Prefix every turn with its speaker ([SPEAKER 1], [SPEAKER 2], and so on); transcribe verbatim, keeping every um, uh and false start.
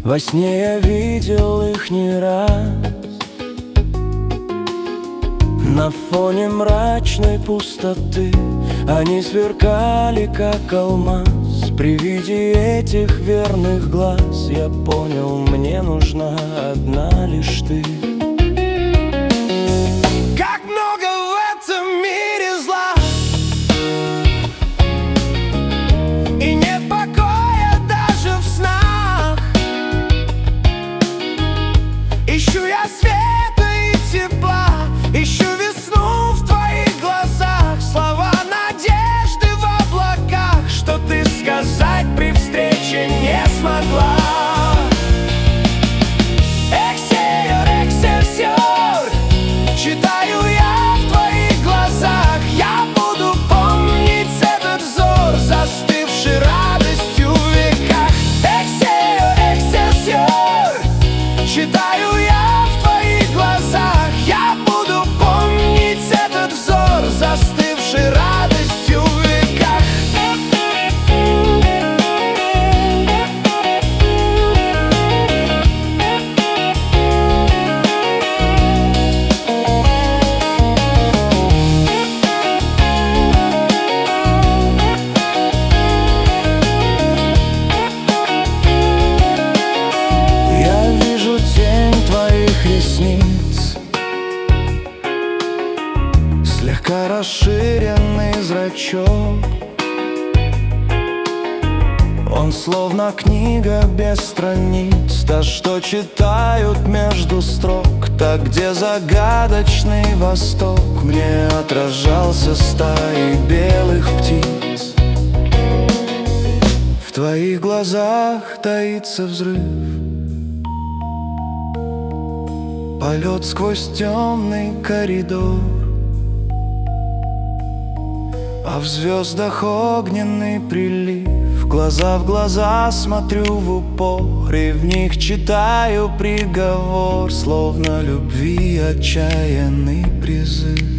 [SPEAKER 1] Во сне я видел их не раз. На фоне мрачной пустоты они сверкали, как алмаз. При виде этих верных глаз я понял, мне нужна одна лишь ты. Как много в этом мире зла, и нет покоя даже в снах. Ищу я света и тепла, ищу весну в твоих глазах, слова надежды в облаках, что ты сказать при встрече не смогла. Эксельсиор, эксельсиор, читаю я в твоих глазах. Я буду помнить этот взор, застывший радостью в веках. Эксельсиор, эксельсиор, читаю я в твоих глазах. Я буду помнить этот взор, застывший радостью в веках. Я вижу тень твоих ресниц, слегка расширенный зрачок. Он словно книга без страниц, та, что читают между строк. Так, где загадочный восток мне отражался стаей белых птиц. В твоих глазах таится взрыв, полет сквозь темный коридор. А в звездах огненный прилив. Глаза в глаза смотрю в упор, и в них читаю приговор, словно любви отчаянный призыв.